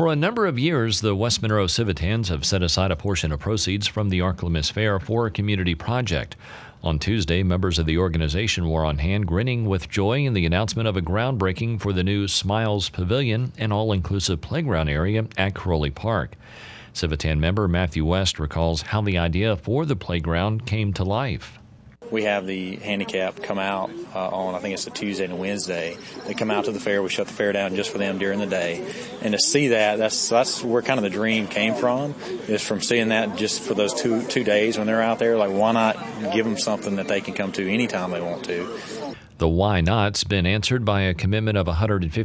For a number of years, the West Monroe Civitans have set aside a portion of proceeds from the Arklamis Fair for a community project. On Tuesday, members of the organization were on hand grinning with joy in the announcement of a groundbreaking for the new Smiles Pavilion, an all-inclusive playground area at Crowley Park. Civitan member Matthew West recalls how the idea for the playground came to life. We have the handicap come out on, I think it's a Tuesday and a Wednesday. They come out to the fair. We shut the fair down just for them during the day. And to see that, that's where kind of the dream came from, is from seeing that just for those two days when they're out there. Like, why not give them something that they can come to anytime they want to? The why not's been answered by a commitment of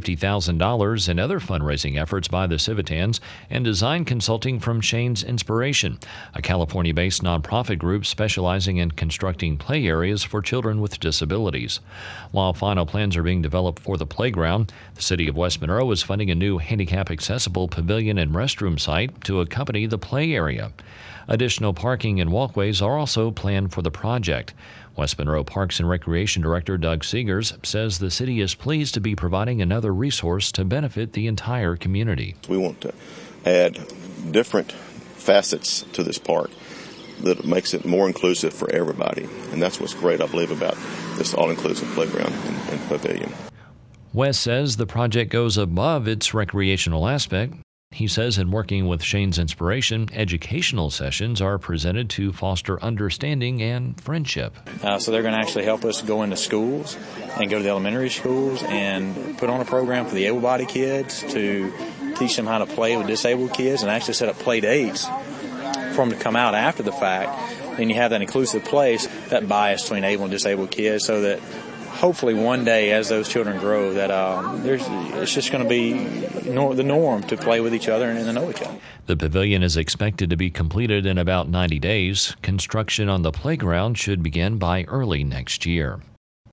$150,000 in other fundraising efforts by the Civitans and design consulting from Shane's Inspiration, a California-based nonprofit group specializing in constructing play areas for children with disabilities. While final plans are being developed for the playground, the city of West Monroe is funding a new handicap-accessible pavilion and restroom site to accompany the play area. Additional parking and walkways are also planned for the project. West Monroe Parks and Recreation Director Doug Seegers says the city is pleased to be providing another resource to benefit the entire community. We want to add different facets to this park that makes it more inclusive for everybody. And that's what's great, I believe, about this all-inclusive playground and pavilion. West says the project goes above its recreational aspect. He says in working with Shane's Inspiration, educational sessions are presented to foster understanding and friendship. So they're going to actually help us go into schools and go to the elementary schools and put on a program for the able-bodied kids to teach them how to play with disabled kids and actually set up play dates for them to come out after the fact. Then you have that inclusive place, that bias between able and disabled kids, so that hopefully one day as those children grow that it's just going to be the norm to play with each other and to know each other. The pavilion is expected to be completed in about 90 days. Construction on the playground should begin by early next year.